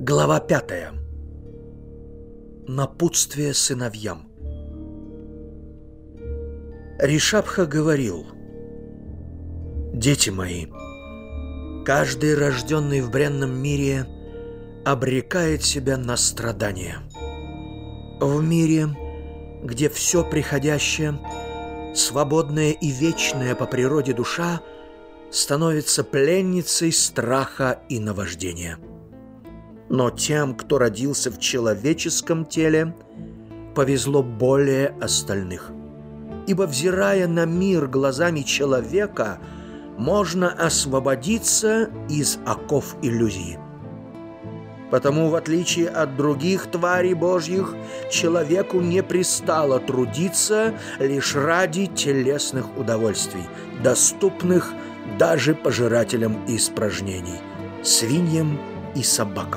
Глава 5. Напутствие сыновьям. Ришабха говорил: «Дети мои, каждый, рожденный в бренном мире, обрекает себя на страдания. В мире, где все приходящее, свободная и вечная по природе душа становится пленницей страха и наваждения. Но тем, кто родился в человеческом теле, повезло более остальных. Ибо, взирая на мир глазами человека, можно освободиться из оков иллюзии. Потому, в отличие от других тварей божьих, человеку не пристало трудиться лишь ради телесных удовольствий, доступных даже пожирателям испражнений, свиньям и собакам.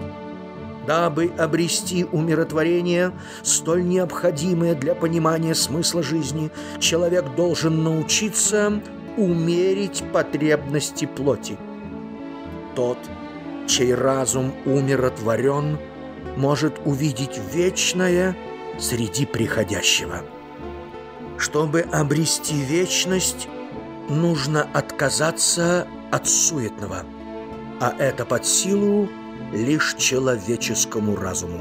Дабы обрести умиротворение, столь необходимое для понимания смысла жизни, человек должен научиться умерить потребности плоти. Тот, чей разум умиротворен, может увидеть вечное среди приходящего. Чтобы обрести вечность, нужно отказаться от суетного, а это под силу лишь человеческому разуму.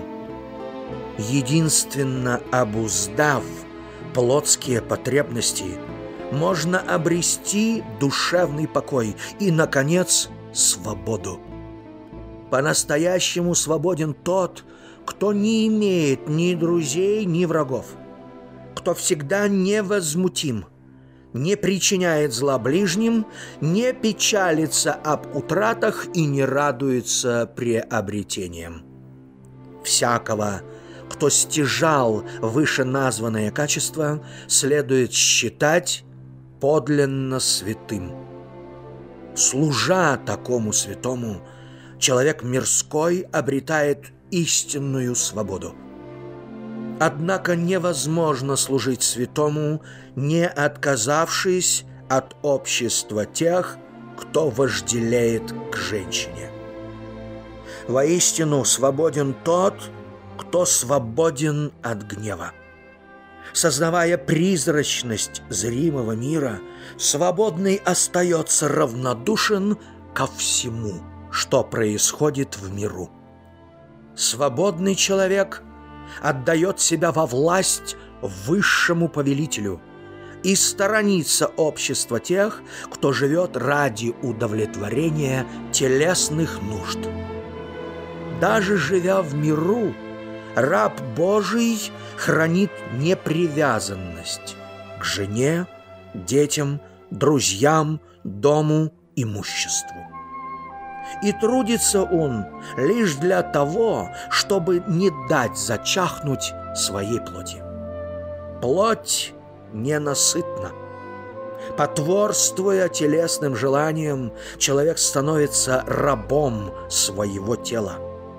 Единственно обуздав плотские потребности, можно обрести душевный покой и, наконец, свободу. По-настоящему свободен тот, кто не имеет ни друзей, ни врагов, кто всегда невозмутим, не причиняет зла ближним, не печалится об утратах и не радуется приобретениям. Всякого, кто стяжал вышеназванное качество, следует считать подлинно святым. Служа такому святому, человек мирской обретает истинную свободу. Однако невозможно служить святому, не отказавшись от общества тех, кто вожделеет к женщине. Воистину свободен тот, кто свободен от гнева. Сознавая призрачность зримого мира, свободный остается равнодушен ко всему, что происходит в миру. Свободный человек отдает себя во власть высшему повелителю и сторонится общества тех, кто живет ради удовлетворения телесных нужд. Даже живя в миру, раб Божий хранит непривязанность к жене, детям, друзьям, дому, имуществу. И трудится он лишь для того, чтобы не дать зачахнуть своей плоти. Плоть ненасытна. Потворствуя телесным желаниям, человек становится рабом своего тела.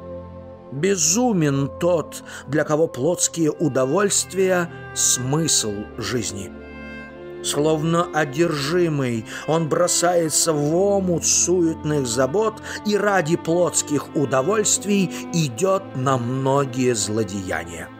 Безумен тот, для кого плотские удовольствия – смысл жизни. Словно одержимый, он бросается в омут суетных забот и ради плотских удовольствий идет на многие злодеяния.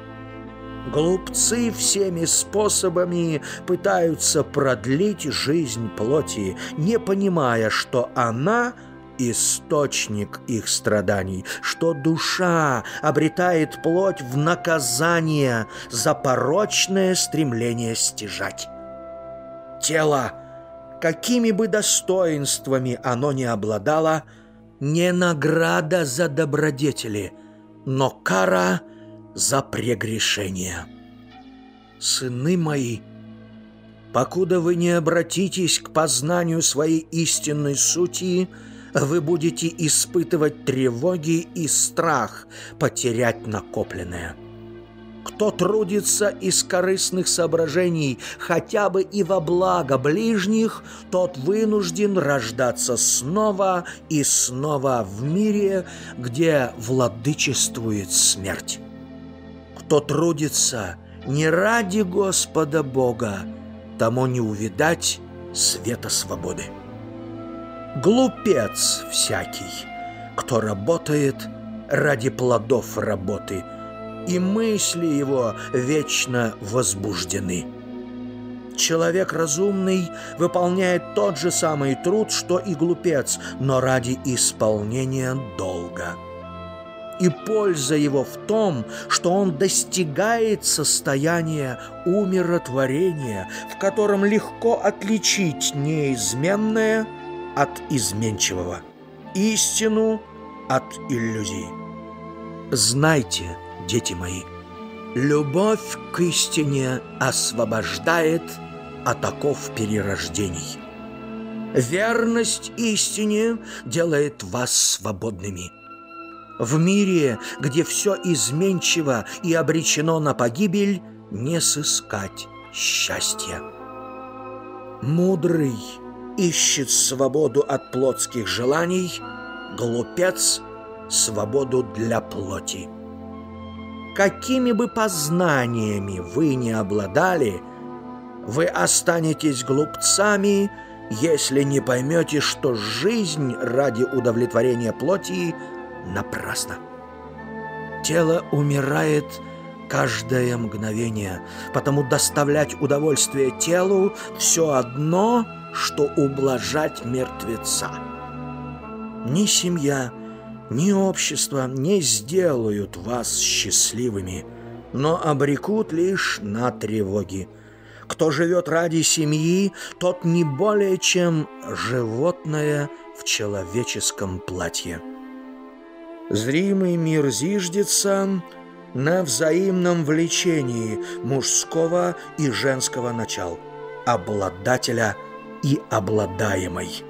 Глупцы всеми способами пытаются продлить жизнь плоти, не понимая, что она – источник их страданий, что душа обретает плоть в наказание за порочное стремление стяжать. Тело, какими бы достоинствами оно ни обладало, не награда за добродетели, но кара за прегрешение. Сыны мои, покуда вы не обратитесь к познанию своей истинной сути, вы будете испытывать тревоги и страх потерять накопленное. Кто трудится из корыстных соображений хотя бы и во благо ближних, тот вынужден рождаться снова и снова в мире, где владычествует смерть. Кто трудится не ради Господа Бога, тому не увидать света свободы. Глупец всякий, кто работает ради плодов работы, и мысли его вечно возбуждены. Человек разумный выполняет тот же самый труд, что и глупец, но ради исполнения долга. И польза его в том, что он достигает состояния умиротворения, в котором легко отличить неизменное от изменчивого, истину от иллюзии. Знайте, дети мои, любовь к истине освобождает от оков перерождений. Верность истине делает вас свободными. В мире, где все изменчиво и обречено на погибель, не сыскать счастья. Мудрый ищет свободу от плотских желаний, глупец — свободу для плоти. Какими бы познаниями вы ни обладали, вы останетесь глупцами, если не поймете, что жизнь ради удовлетворения плоти напрасно. Тело умирает каждое мгновение, потому доставлять удовольствие телу все одно, что ублажать мертвеца. Ни семья, ни общество не сделают вас счастливыми, но обрекут лишь на тревоги. Кто живет ради семьи, тот не более чем животное в человеческом платье. Зримый мир зиждется на взаимном влечении мужского и женского начал, обладателя и обладаемой.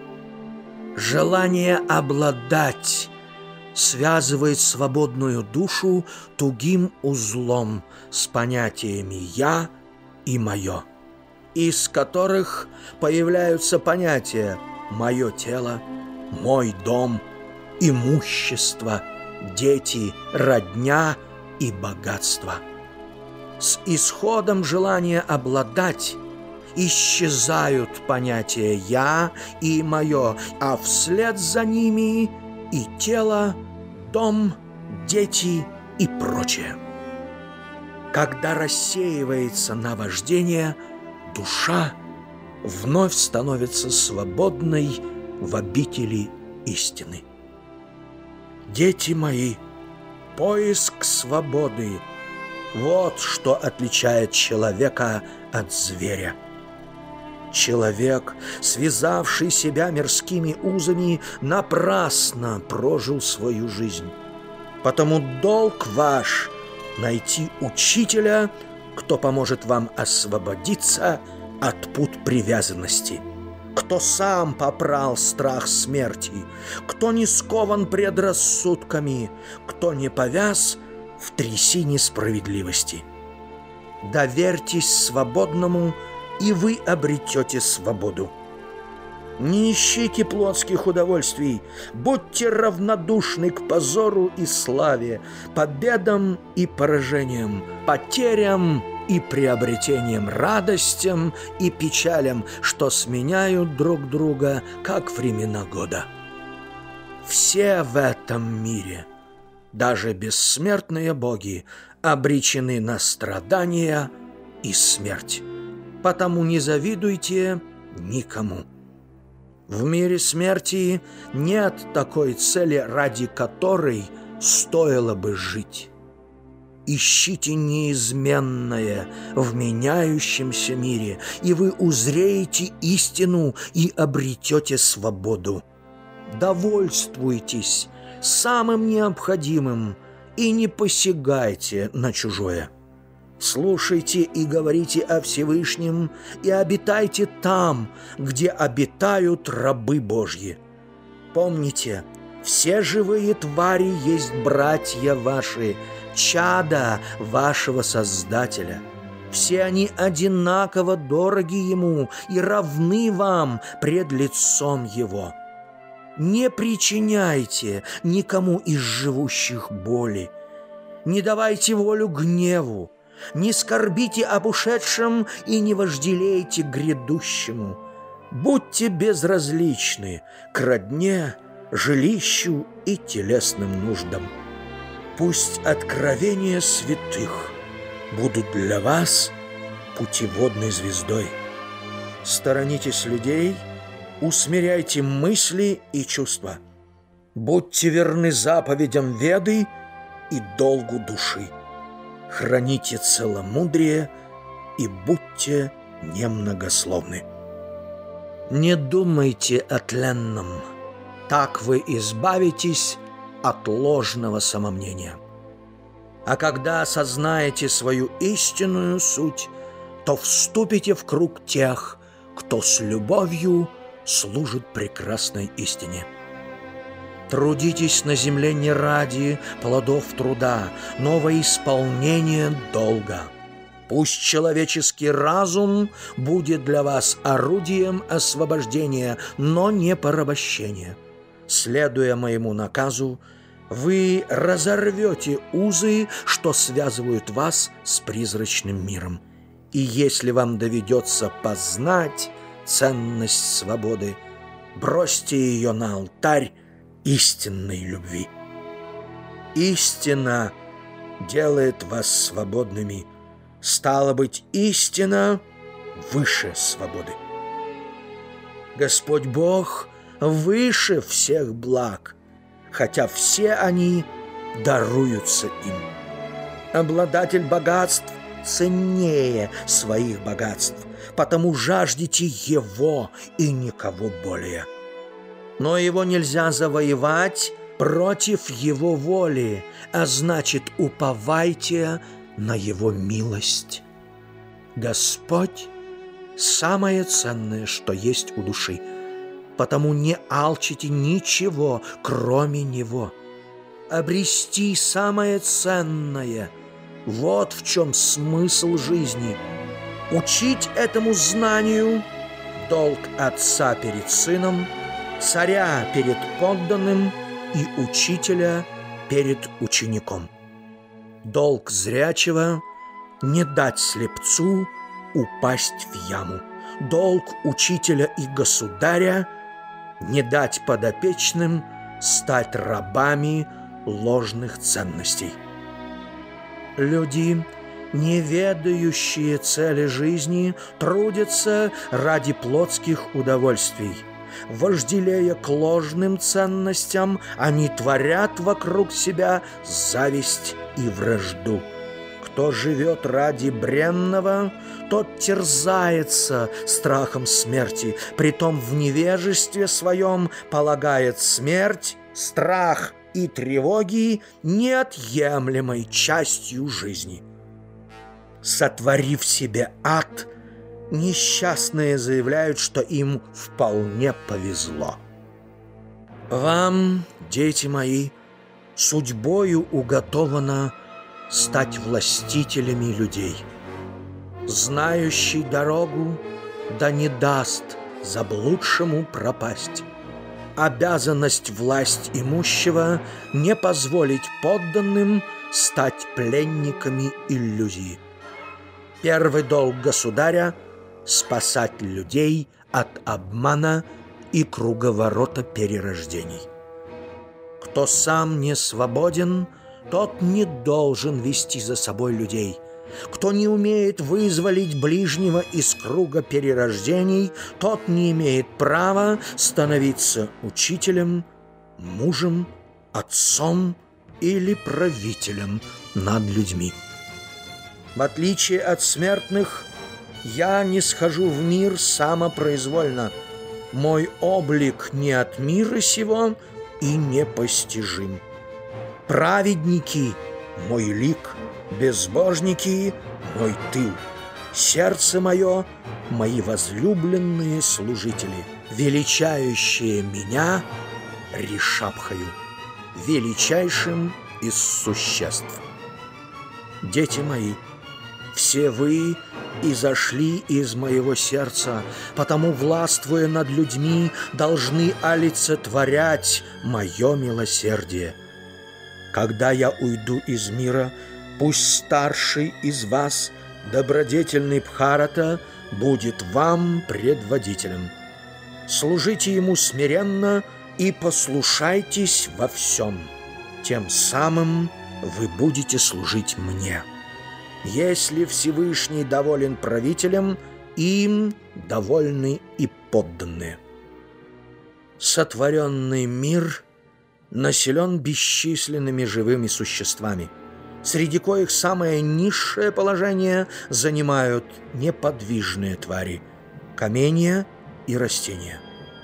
Желание обладать связывает свободную душу тугим узлом с понятиями «я» и «моё», из которых появляются понятия «моё тело», «мой дом», имущество, дети, родня и богатство. С исходом желания обладать исчезают понятия «я» и «моё», а вслед за ними и тело, дом, дети и прочее. Когда рассеивается наваждение, душа вновь становится свободной в обители истины. Дети мои, поиск свободы — вот что отличает человека от зверя. Человек, связавший себя мирскими узами, напрасно прожил свою жизнь. Потому долг ваш — найти учителя, кто поможет вам освободиться от пут привязанности, кто сам попрал страх смерти, кто не скован предрассудками, кто не повяз в трясине справедливости. Доверьтесь свободному, и вы обретете свободу. Не ищите плотских удовольствий, будьте равнодушны к позору и славе, победам и поражениям, потерям и приобретениям, радостям и печалям, что сменяют друг друга, как времена года. Все в этом мире, даже бессмертные боги, обречены на страдания и смерть. Потому не завидуйте никому. В мире смерти нет такой цели, ради которой стоило бы жить. Ищите неизменное в меняющемся мире, и вы узреете истину и обретете свободу. Довольствуйтесь самым необходимым и не посягайте на чужое. Слушайте и говорите о Всевышнем, и обитайте там, где обитают рабы Божьи. Помните, все живые твари есть братья ваши, чада вашего Создателя. Все они одинаково дороги Ему и равны вам пред лицом Его. Не причиняйте никому из живущих боли, не давайте волю гневу, не скорбите об ушедшем и не вожделейте грядущему. Будьте безразличны к родне, жилищу и телесным нуждам. Пусть откровения святых будут для вас путеводной звездой. Сторонитесь людей, усмиряйте мысли и чувства. Будьте верны заповедям Веды и долгу души. Храните целомудрие и будьте немногословны. Не думайте о тленном, так вы избавитесь от ложного самомнения. А когда осознаете свою истинную суть, то вступите в круг тех, кто с любовью служит прекрасной истине. Трудитесь на земле не ради плодов труда, но во исполнение долга. Пусть человеческий разум будет для вас орудием освобождения, но не порабощения. Следуя моему наказу, вы разорвете узы, что связывают вас с призрачным миром. И если вам доведется познать ценность свободы, бросьте ее на алтарь истинной любви. Истина делает вас свободными. Стало быть, истина выше свободы. Господь Бог выше всех благ, хотя все они даруются им. Обладатель богатств ценнее своих богатств, потому жаждите его и никого более. Но его нельзя завоевать против его воли, а значит, уповайте на его милость. Господь – самое ценное, что есть у души, потому не алчите ничего, кроме него. Обрести самое ценное – вот в чем смысл жизни. Учить этому знанию – долг отца перед сыном, царя перед подданным и учителя перед учеником. Долг зрячего – не дать слепцу упасть в яму. Долг учителя и государя – не дать подопечным стать рабами ложных ценностей. Люди, не ведающие цели жизни, трудятся ради плотских удовольствий. Вожделея к ложным ценностям, они творят вокруг себя зависть и вражду. Кто живет ради бренного, тот терзается страхом смерти, притом в невежестве своем полагает смерть, страх и тревоги неотъемлемой частью жизни. Сотворив себе ад, несчастные заявляют, что им вполне повезло. Вам, дети мои, судьбою уготовано стать властителями людей. Знающий дорогу да не даст заблудшему пропасть. Обязанность власть имущего не позволить подданным стать пленниками иллюзии. Первый долг государя – спасать людей от обмана и круговорота перерождений. Кто сам не свободен, тот не должен вести за собой людей. Кто не умеет вызволить ближнего из круга перерождений, тот не имеет права становиться учителем, мужем, отцом или правителем над людьми. В отличие от смертных, я не схожу в мир самопроизвольно. Мой облик не от мира сего и непостижим. Праведники – мой лик, безбожники – мой тыл. Сердце мое – мои возлюбленные служители, величающие меня Ришабхаю, величайшим из существ. Дети мои, все вы изошли из моего сердца, потому, властвуя над людьми, должны олицетворять мое милосердие. Когда я уйду из мира, пусть старший из вас, добродетельный Бхарата, будет вам предводителем. Служите ему смиренно и послушайтесь во всем. Тем самым вы будете служить мне. Если Всевышний доволен правителем, им довольны и подданные. Сотворенный мир населен бесчисленными живыми существами, среди коих самое низшее положение занимают неподвижные твари – каменья и растения.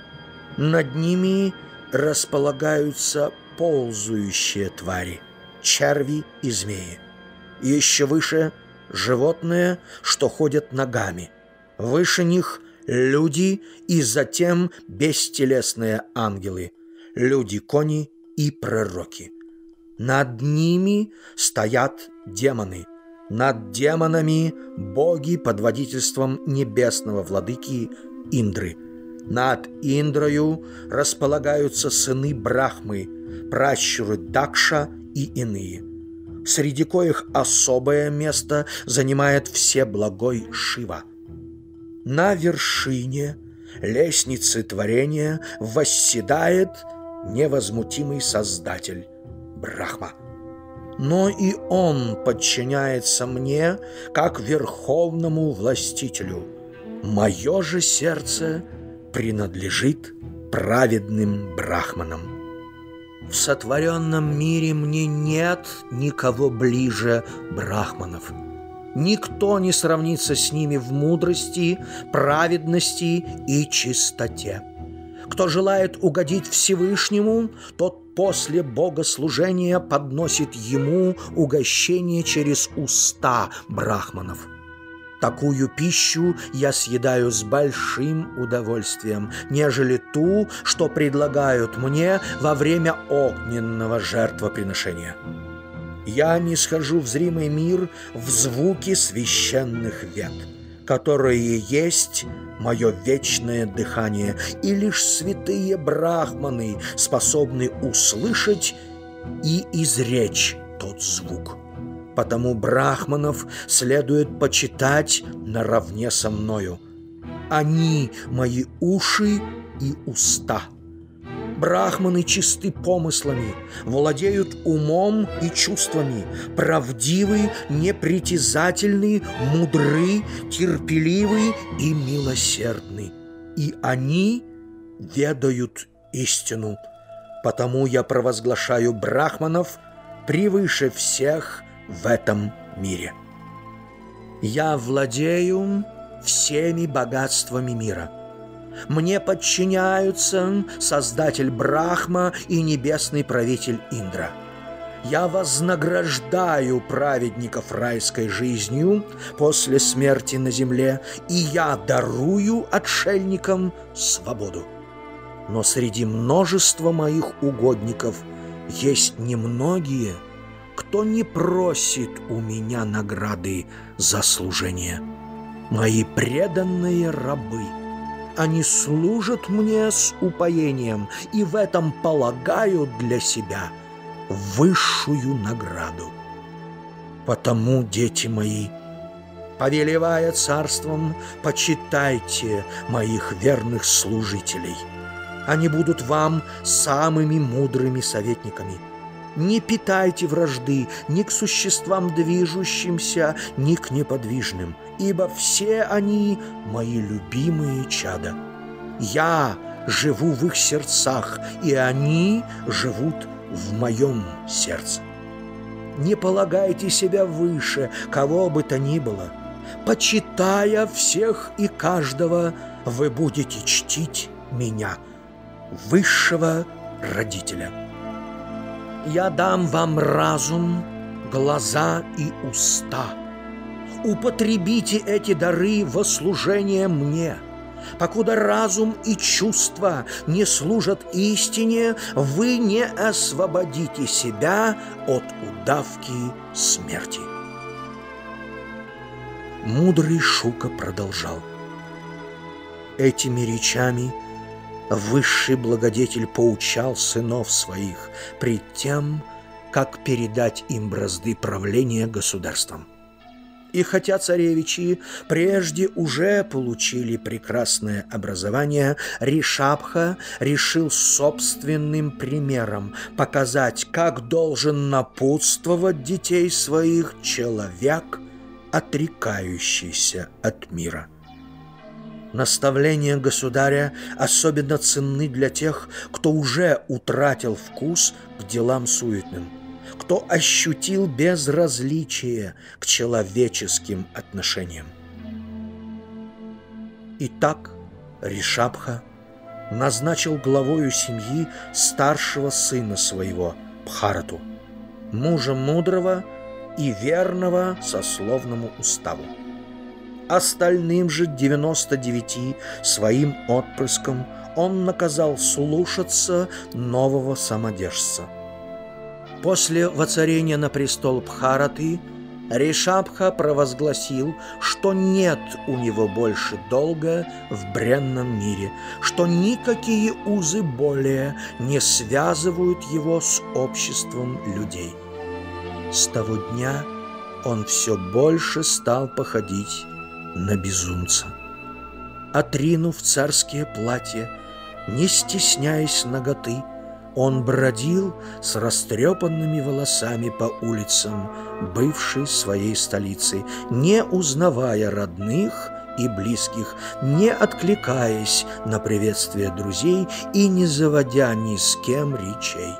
Над ними располагаются ползающие твари – черви и змеи. Еще выше – животные, что ходят ногами. Выше них – люди и затем бестелесные ангелы – люди-кони и пророки. Над ними стоят демоны. Над демонами – боги под водительством небесного владыки Индры. Над Индрою располагаются сыны Брахмы, пращуры Дакша и иные, среди коих особое место занимает всеблагой Шива. На вершине лестницы творения восседает невозмутимый Создатель Брахма. Но и он подчиняется мне как верховному властителю. Мое же сердце принадлежит праведным брахманам. В сотворенном мире мне нет никого ближе брахманов. Никто не сравнится с ними в мудрости, праведности и чистоте. Кто желает угодить Всевышнему, тот после богослужения подносит ему угощение через уста брахманов. Такую пищу я съедаю с большим удовольствием, нежели ту, что предлагают мне во время огненного жертвоприношения. Я нисхожу в зримый мир в звуки священных вет, которые есть мое вечное дыхание, и лишь святые брахманы способны услышать и изречь тот звук. Потому брахманов следует почитать наравне со мною. Они мои уши и уста. Брахманы чисты помыслами, владеют умом и чувствами, правдивы, непритязательны, мудры, терпеливы и милосердны. И они ведают истину. Потому я провозглашаю брахманов превыше всех в этом мире. Я владею всеми богатствами мира. Мне подчиняются Создатель Брахма и небесный правитель Индра. Я вознаграждаю праведников райской жизнью после смерти на земле, и я дарую отшельникам свободу. Но среди множества моих угодников есть немногие, кто не просит у меня награды за служение. Мои преданные рабы. Они служат мне с упоением и в этом полагают для себя высшую награду. Потому, дети мои, повелевая царством, почитайте моих верных служителей. Они будут вам самыми мудрыми советниками. Не питайте вражды ни к существам движущимся, ни к неподвижным, ибо все они мои любимые чада. Я живу в их сердцах, и они живут в моем сердце. Не полагайте себя выше кого бы то ни было. Почитая всех и каждого, вы будете чтить меня, высшего родителя. Я дам вам разум, глаза и уста. Употребите эти дары во служение мне. Покуда разум и чувства не служат истине, вы не освободите себя от удавки смерти. Мудрый Шука продолжал. Этими речами высший благодетель поучал сынов своих пред тем, как передать им бразды правления государством. И хотя царевичи прежде уже получили прекрасное образование, Ришабха решил собственным примером показать, как должен напутствовать детей своих человек, отрекающийся от мира. Наставления государя особенно ценны для тех, кто уже утратил вкус к делам суетным, кто ощутил безразличие к человеческим отношениям. Итак, Ришабха назначил главою семьи старшего сына своего, Бхарату, мужа мудрого и верного сословному уставу. Остальным же 99 своим отпрыскам он наказал слушаться нового самодержца. После воцарения на престол Бхараты Ришабха провозгласил, что нет у него больше долга в бренном мире, что никакие узы более не связывают его с обществом людей. С того дня он все больше стал походить на безумца. Отринув царские платья, не стесняясь наготы, он бродил с растрепанными волосами по улицам бывшей своей столицы, не узнавая родных и близких, не откликаясь на приветствие друзей и не заводя ни с кем речей.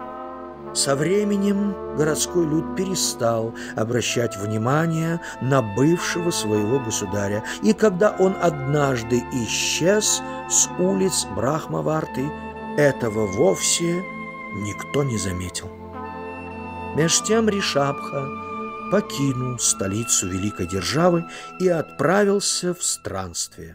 Со временем городской люд перестал обращать внимание на бывшего своего государя, и когда он однажды исчез с улиц Брахмаварты, этого вовсе никто не заметил. Меж тем Ришабха покинул столицу великой державы и отправился в странствие.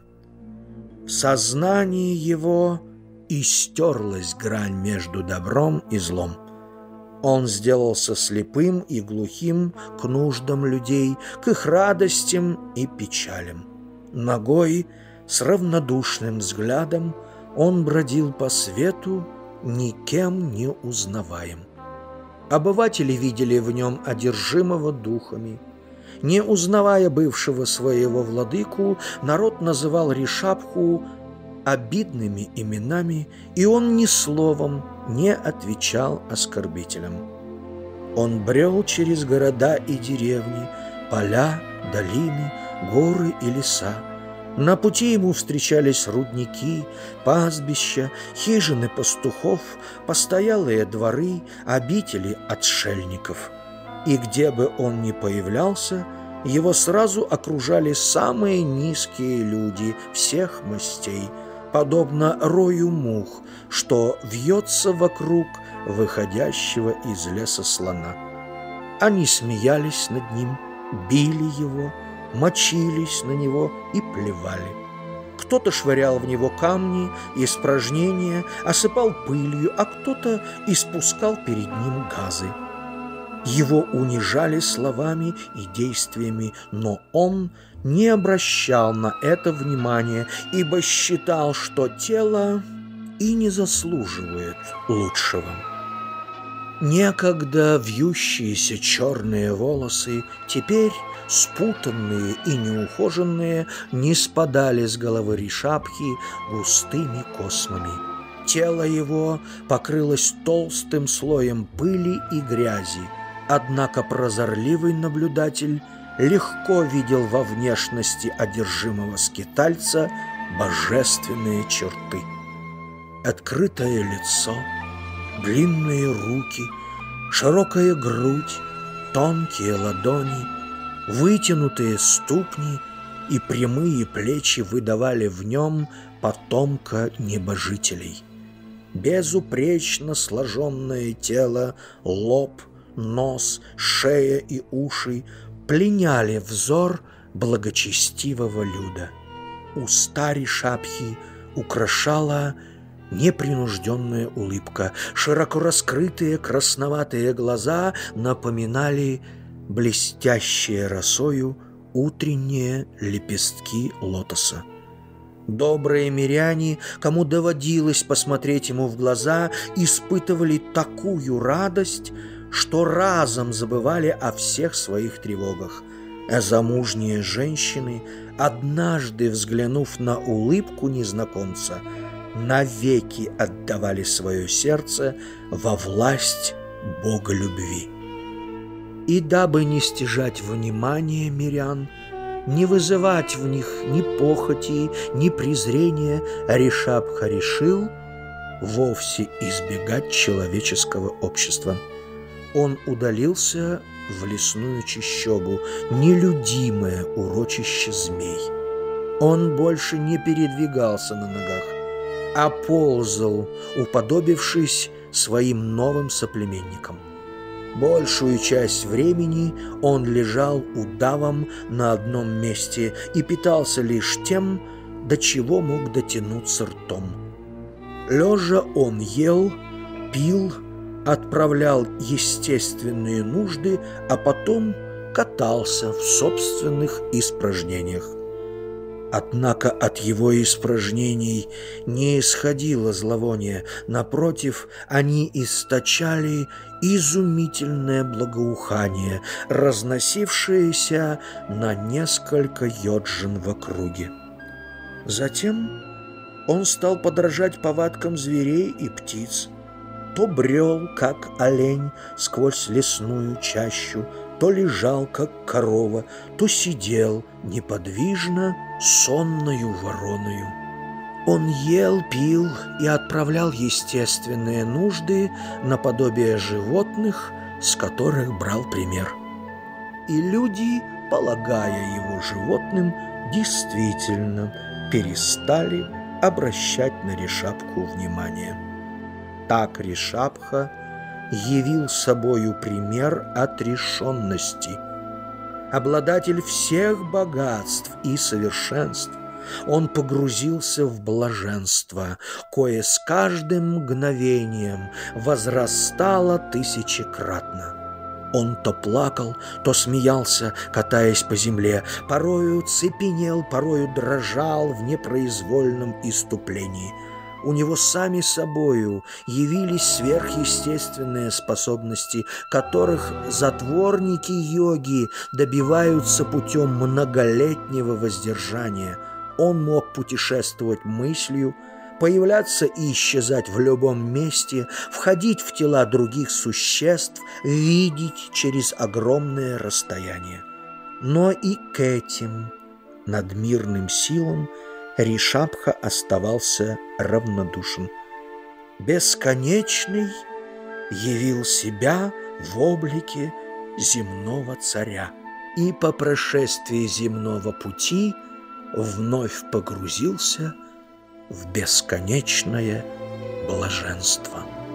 В сознании его истерлась грань между добром и злом. Он сделался слепым и глухим к нуждам людей, к их радостям и печалям. Нагой, с равнодушным взглядом, он бродил по свету, никем не узнаваем. Обыватели видели в нем одержимого духами. Не узнавая бывшего своего владыку, народ называл Ришабху обидными именами, и он ни словом не отвечал оскорбителям. Он брел через города и деревни, поля, долины, горы и леса. На пути ему встречались рудники, пастбища, хижины пастухов, постоялые дворы, обители отшельников. И где бы он ни появлялся, его сразу окружали самые низкие люди всех мастей, подобно рою мух, что вьется вокруг выходящего из леса слона. Они смеялись над ним, били его, мочились на него и плевали. Кто-то швырял в него камни, испражнения, осыпал пылью, а кто-то испускал перед ним газы. Его унижали словами и действиями, но он не обращал на это внимания, ибо считал, что тело и не заслуживает лучшего. Некогда вьющиеся черные волосы, теперь спутанные и неухоженные, не спадали с головы Ришабхи густыми космами. Тело его покрылось толстым слоем пыли и грязи, однако прозорливый наблюдатель легко видел во внешности одержимого скитальца божественные черты. Открытое лицо, длинные руки, широкая грудь, тонкие ладони, вытянутые ступни и прямые плечи выдавали в нем потомка небожителей. Безупречно сложенное тело, лоб, нос, шея и уши пленяли взор благочестивого люда. Уста Ришабхи украшала непринужденная улыбка, широко раскрытые красноватые глаза напоминали блестящие росою утренние лепестки лотоса. Добрые миряне, кому доводилось посмотреть ему в глаза, испытывали такую радость, что разом забывали о всех своих тревогах. А замужние женщины, однажды взглянув на улыбку незнакомца, навеки отдавали свое сердце во власть Бога любви. И дабы не стяжать внимания мирян, не вызывать в них ни похоти, ни презрения, Ришабха решил вовсе избегать человеческого общества. Он удалился в лесную чащобу, нелюдимое урочище змей. Он больше не передвигался на ногах, а ползал, уподобившись своим новым соплеменникам. Большую часть времени он лежал удавом на одном месте и питался лишь тем, до чего мог дотянуться ртом. Лежа он ел, пил, отправлял естественные нужды, а потом катался в собственных испражнениях. Однако от его испражнений не исходило зловоние, напротив, они источали изумительное благоухание, разносившееся на несколько йоджин в округе. Затем он стал подражать повадкам зверей и птиц, то брел, как олень, сквозь лесную чащу, то лежал, как корова, то сидел неподвижно, сонною вороною. Он ел, пил и отправлял естественные нужды наподобие животных, с которых брал пример. И люди, полагая его животным, действительно перестали обращать на Ришабху внимание. Так Ришабха явил собою пример отрешенности. Обладатель всех богатств и совершенств, он погрузился в блаженство, кое с каждым мгновением возрастало тысячекратно. Он то плакал, то смеялся, катаясь по земле, порою цепенел, порою дрожал в непроизвольном исступлении. У него сами собою явились сверхъестественные способности, которых затворники йоги добиваются путем многолетнего воздержания. Он мог путешествовать мыслью, появляться и исчезать в любом месте, входить в тела других существ, видеть через огромное расстояние. Но и к этим надмирным силам Ришабха оставался равнодушен. Бесконечный явил себя в облике земного царя и по прошествии земного пути вновь погрузился в бесконечное блаженство.